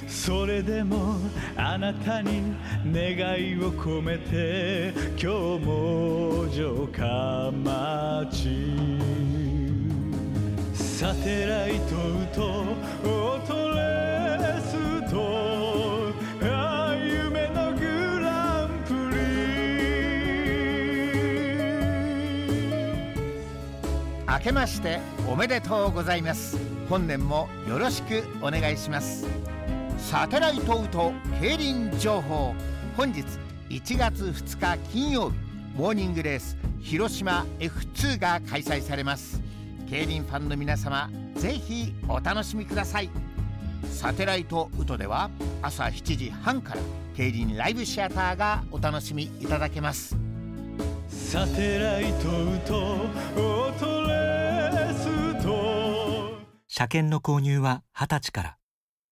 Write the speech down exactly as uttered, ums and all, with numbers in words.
それでもあなたに願いを込めて今日も城下町サテライトとオートレスとあ夢のグランプリ明けましておめでとうございます。本年もよろしくお願いします。サテライトウト競輪情報、本日いちがつふつか金曜日、モーニングレース広島 エフツー が開催されます。競輪ファンの皆様、ぜひお楽しみください。サテライトウトでは朝しちじはんから競輪ライブシアターがお楽しみいただけます。 サテライトとオートレースと車検の購入ははたちから。